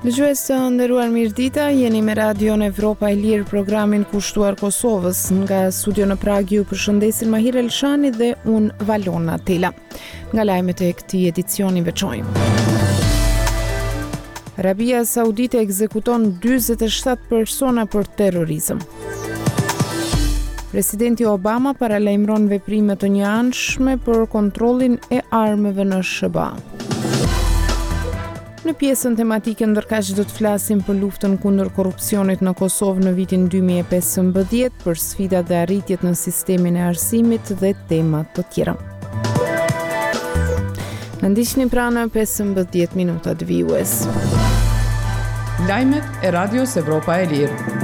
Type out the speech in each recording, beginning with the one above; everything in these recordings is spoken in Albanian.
Dëgjues të nderuar, mirëdita, jeni me Radion Evropa e Lirë, programin kushtuar Kosovës. Nga studio në Prag ju përshëndesin Mahir Elshani dhe unë Valona Tela. Nga lajmet e këtij edicioni veçojmë. Arabia Saudite ekzekuton 47 persona për terrorizëm. Presidenti Obama paralajmëron veprime të njëanshme për kontrollin e armëve në SBA. Në pjesën tematike ndërkaq do të flasim për luftën kundër korrupsionit në Kosovë në vitin 2015, për sfidat dhe arritjet në sistemin e arsimit dhe tema të tjera. Në ndiqni pra në 15 minutat vijues. Lajmet e Radios Evropa e Lirë.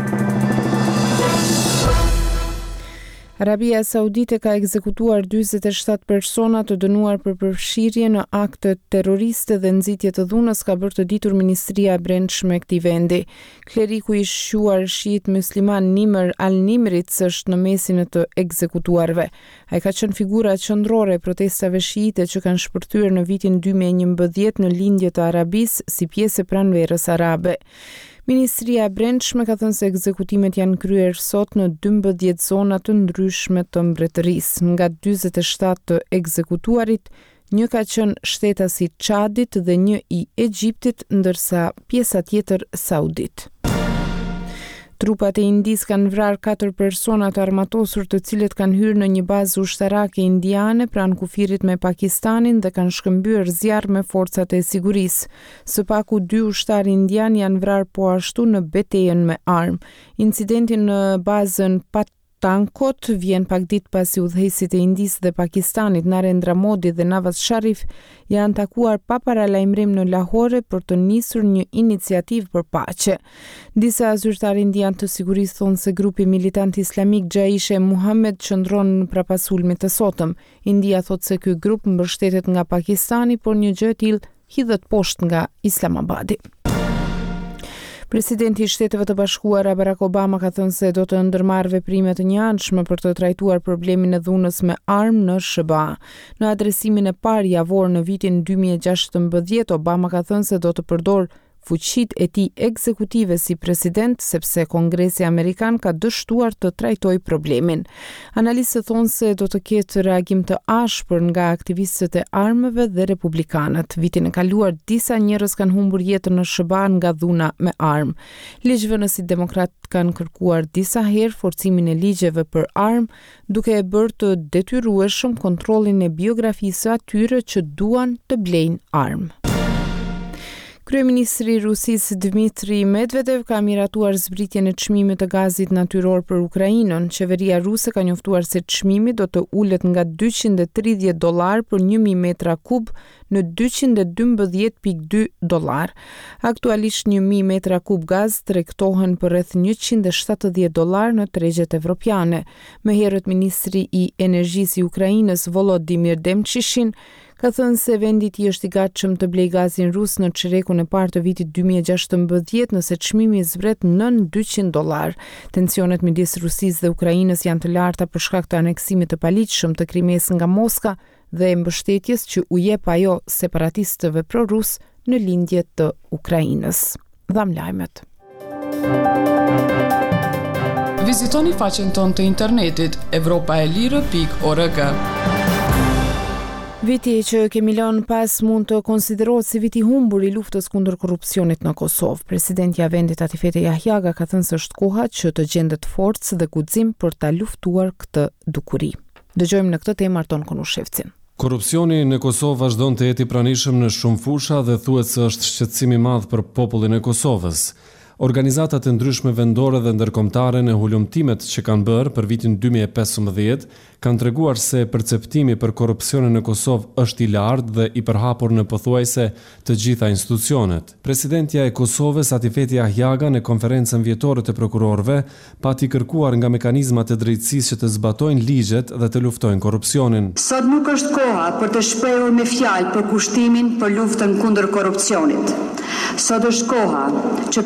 Arabia Saudite ka ekzekutuar 47 persona të dënuar për përfshirje në akte terroriste dhe nxitje të dhunës, ka bërë të ditur Ministria e Brendshme e këtij vendi. Kleriku i shquar shiit musliman Nimr al-Nimrit është në mesin e të ekzekutuarve. Ai ka qenë figura qendrore e protestave shiite që kanë shpërthyer në vitin 2011 në lindje të Arabisë si pjesë e pranverës arabe. Ministria e Brendshme ka thënë se ekzekutimet janë kryer sot në 12 zona të ndryshme të mbretërisë. Nga 47 të ekzekutuarit, një ka qenë shtetasi i Çadit dhe një i Egjiptit, ndërsa pjesa tjetër saudit. Trupat e Indisë kanë vrarë 4 persona të armatosur, të cilët kanë hyrë në një bazë ushtarake indiane pranë kufirit me Pakistanin dhe kanë shkëmbyer zjarr me forcat e sigurisë. Së paku 2 ushtarë indian janë vrarë po ashtu në betejën me armë. Incidenti në bazën Tankot vjen pak ditë pasi udhëheqësit e Indisë dhe Pakistanit, Narendra Modi dhe Nawaz Sharif, janë takuar pa paralajmërim në Lahore për të nisur një iniciativë për paqe. Disa zyrtarë indian të sigurisë thonë se grupi militant islamik Jaish-e-Muhammed qëndron prapas sulmit të sotëm. India thotë se ky grup mbështetet nga Pakistani, por një gjë e tillë hidhet poshtë nga Islamabadi. Presidenti i Shteteve të Bashkuara Barack Obama ka thënë se do të ndërmarrë veprime të njëanshme për të trajtuar problemin e dhunës me armë në SBA. Në adresimin e parë javor në vitin 2016, Obama ka thënë se do të përdor fuqitë e tij ekzekutive si president, sepse Kongresi Amerikan ka dështuar të trajtojë problemin. Analistët thonë se do të ketë reagim të ashpër nga aktivistët e armëve dhe republikanët. Vitin e kaluar disa njerëz kanë humbur jetën në SBA nga dhuna me armë. Ligjvënësit demokrat kanë kërkuar disa herë forcimin e ligjeve për armë, duke e bërë të detyrueshëm kontrollin e biografisë së atyre që duan të blejnë armë. Kryeministri i Rusisë Dmitri Medvedev ka miratuar zbritjen e çmimit të gazit natyror për Ukrainën. Qeveria ruse ka njoftuar se çmimi do të ulet nga $230 për 1000 metra kub në $212.2. Aktualisht 1000 metra kub gaz tregtohen për rreth $170 në tregjet evropiane. Më herët ministri i energjisë i Ukrainës Volodymyr Demchishin ka thënë se vendi i tij është i gatshëm të blejë gazin rus në çerekun e parë të vitit 2016 nëse çmimi zbret nën $200. Tensionet midis Rusisë dhe Ukrainës janë të larta për shkak të aneksimit të paligjshëm të Krimes nga Moska dhe mbështetjes që u jep ajo separatistëve pro-rus në lindje të Ukrainës. Dham lajmet. Vizitoni faqen tonë të internetit europaelire.org. Viti që kemi lënë pas mund të konsiderohet si viti humbur i luftës kundër korrupsionit në Kosovë. Presidentja e vendit Atifete Jahjaga ka thënë se është koha që të gjendet forcë dhe guxim për ta luftuar këtë dukuri. Dëgjojmë në këtë temë Arton Konushevcin. Korrupsioni në Kosovë vazhdon të jetë i pranishëm në shumë fusha dhe thuhet se është shqetësim i madh për popullin e Kosovës. Organizatat e ndryshme vendore dhe ndërkombëtare në hulumtimet që kanë bërë për vitin 2015 kanë treguar se perceptimi për korrupsionin në Kosovë është i lartë dhe i përhapur në pothuajse të gjitha institucionet. Presidentja e Kosovës Atifete Jahjaga në konferencën vjetore të prokurorëve pati kërkuar nga mekanizmat e drejtësisë që të zbatojnë ligjet dhe të luftojnë korrupsionin. Sot nuk është koha për të shprehur me fjalë për kushtimin për luftën kundër korrupsionit. Sot është koha që për hir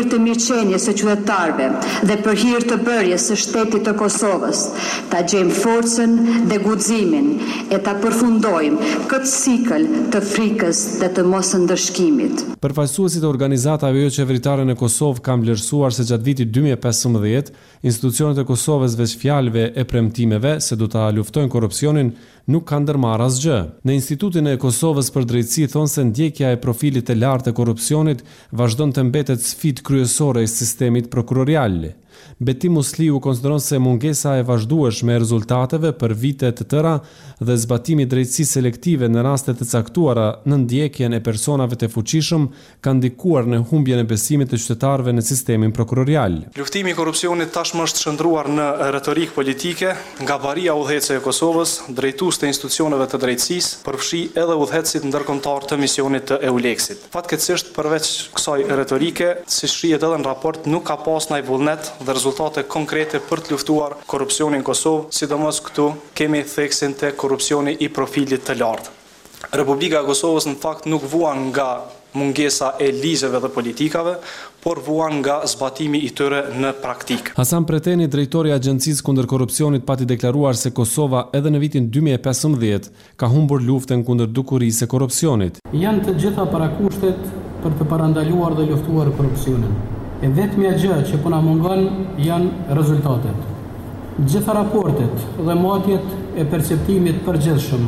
hir të mirëqenies së qytetarëve dhe për hir të bërjes së shtetit të Kosovës, ta gjejmë forcën dhe guximin e ta përfundojmë këtë cikël të frikës dhe të mosndëshkimit. Përfaqësuesit e organizatave jo qeveritare në Kosovë kanë vlerësuar se gjatë vitit 2015 institucionet e Kosovës veç fjalëve e premtimeve se do ta luftojnë korrupsionin nuk kanë ndërmarrë asgjë. Në Institutin e Kosovës për Drejtësi thonë se ndjekja e profilit të lartë të korrupsionit vazhdon të mbetet sfidë kryesore e sistemit prokurorial. Betim Musliu konsideron se mungesa e vazhdueshme e rezultateve për vite të tëra dhe zbatimi i drejtësisë selektive në raste të caktuara në ndjekjen e personave të fuqishëm kanë ndikuar në humbjen e besimit të qytetarëve në sistemin prokurorial. Luftimi i korrupsionit tashmë është shndruar në retorikë politike, nga baria udhëheqëse e Kosovës, drejtues të institucioneve të drejtësisë, përfshi edhe udhëheqësit ndërkombëtar të misionit të EULEX-it. Fatkeqësisht, përveç kësaj retorike, si shihet edhe në raport, nuk ka pas ndaj vullnet dhe rezultate konkrete për të luftuar korrupsionin në Kosovë, sidomos këtu kemi theksin të korrupsioni i profilit të lartë. Republika e Kosovës në fakt nuk vuan nga mungesa e ligjeve dhe politikave, por vuan nga zbatimi i tyre në praktikë. Hasan Preteni, drejtori i Agjencisë kundër korrupsionit, pati deklaruar se Kosova edhe në vitin 2015 ka humbur luftën kundër dukurisë së korrupsionit. Janë të gjitha parakushtet për të parandaluar dhe luftuar korrupsionin. E vetmja gjë që po na mungon janë rezultatet. Gjitha raportet dhe matjet e perceptimit përgjithshëm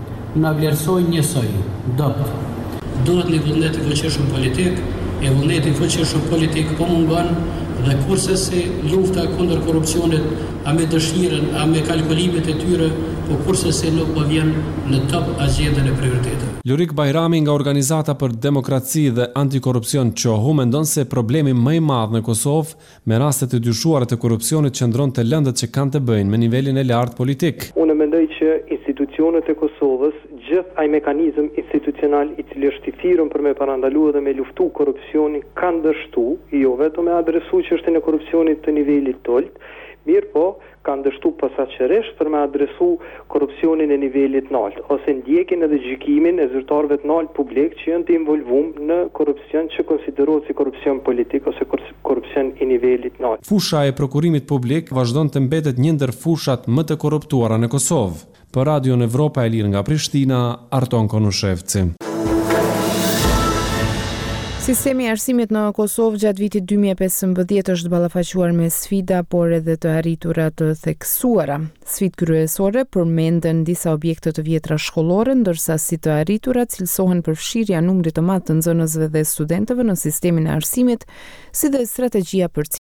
na vlerësojnë njësoj, dopt. Duhet një vullnet i fuqishëm politik, e vullneti i fuqishëm politik po mungon dhe kurse si lufta kundër korrupsionit, a me dëshirën, a me kalkulimet e tyre, po kurse si nuk po vjen në top agjendën e prioriteteve. Lurik Bajrami nga Organizata për Demokraci dhe Antikorrupsion QOHU mendon se problemi më i madh në Kosovë me rastet e dyshuara të korrupsionit qëndron te lëndët që kanë të bëjnë me nivelin e lartë politik. Unë mendoj që institucionet e Kosovës, gjithë ai mekanizëm institucional i cili është i thirrur për me parandaluar dhe me luftu korrupsionin, kanë dështu, jo vetëm me adresu çështjen e korrupsionit të nivelit të lartë, mirë po kanë dështu posaçërisht për me adresu korrupsionin e nivelit të lartë, ose ndjekjen edhe gjykimin e zyrtarëve të lartë publik që janë të involvuar në korrupsion që konsiderohet si korrupsion politik ose korrupsion i nivelit të lartë. Fusha e prokurimit publik vazhdon të mbetet një ndër fushat më të korruptuara në Kosovë. Për Radion Evropa e Lirë nga Prishtina, Arton Konushevci. Sistemi i arsimit në Kosovë gjatë vitit 2015 është ballafaquar me sfida, por edhe të arritura të theksuara. Sfidë kryesore përmenden disa objekte të vjetra shkollore, ndërsa si të arritura cilësohen përfshirja numrit të madh të nxënësve dhe studentëve në sistemin e arsimit, si dhe strategjia për